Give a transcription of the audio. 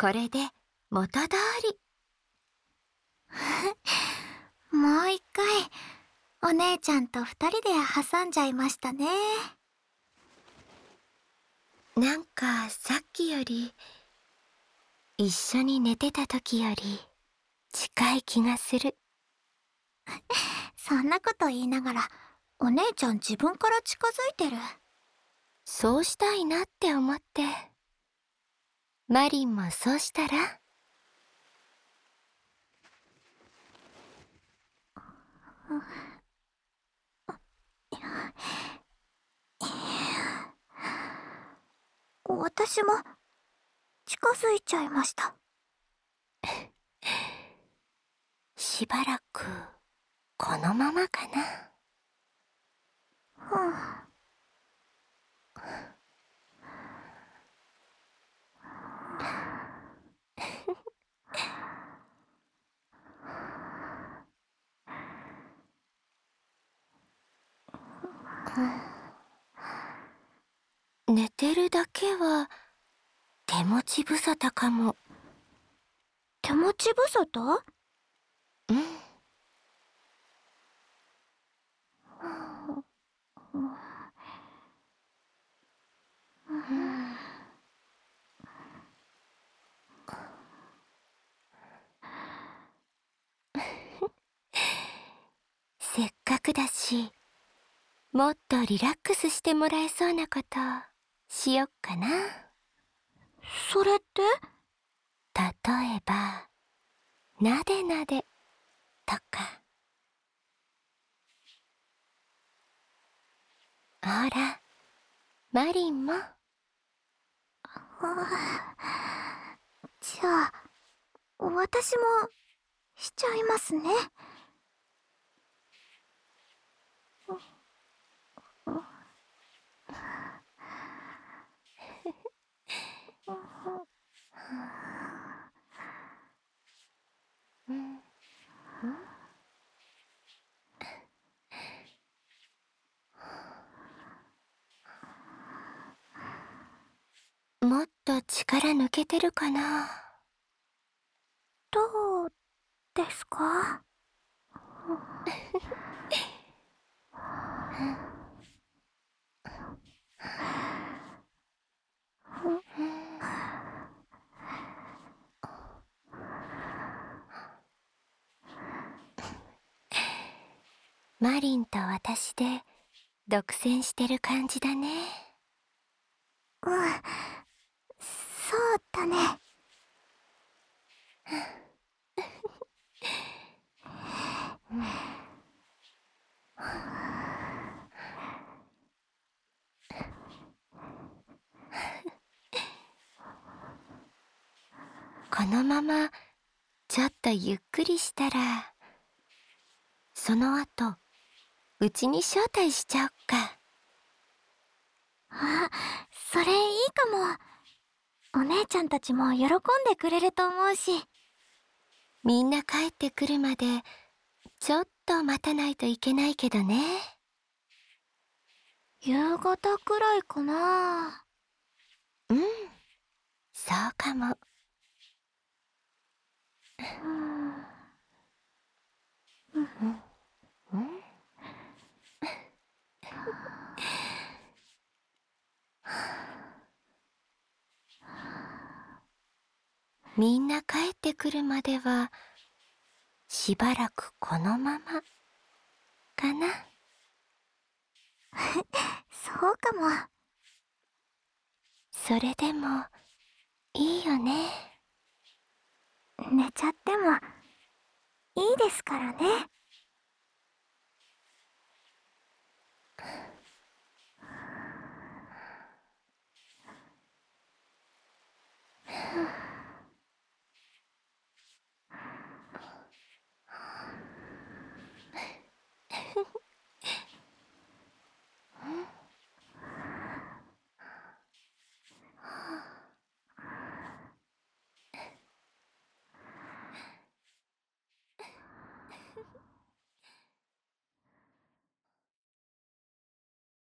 これで元通り。 もう一回、お姉ちゃんと二人で挟んじゃいましたね。 なんかさっきより、一緒に寝てた時より近い気がする。 そんなこと言いながら、お姉ちゃん自分から近づいてる。 そうしたいなって思って。マリンもそうしたら？ 私も近づいちゃいました。 しばらくこのままかな。寝てるだけは手持ち無沙汰かも。 手持ち無沙汰？ うん。せっかくだし、もっとリラックスしてもらえそうなことしよっかな。 それって？ 例えば、なでなでとか。ほら、マリンも。 じゃあ、私もしちゃいますね。 もっと力抜けてるかな。 どうですか？ マリンと私で独占してる感じだね。 うん、そうだね。 このままちょっとゆっくりしたら、その後うちに招待しちゃおっか。 あ、それいいかも。お姉ちゃんたちも喜んでくれると思うし。 みんな帰ってくるまでちょっと待たないといけないけどね。 夕方くらいかな。 うん、そうかも。うん、みんな帰ってくるまではしばらくこのままかな。 そうかも。 それでもいいよね。 寝ちゃってもいいですからね。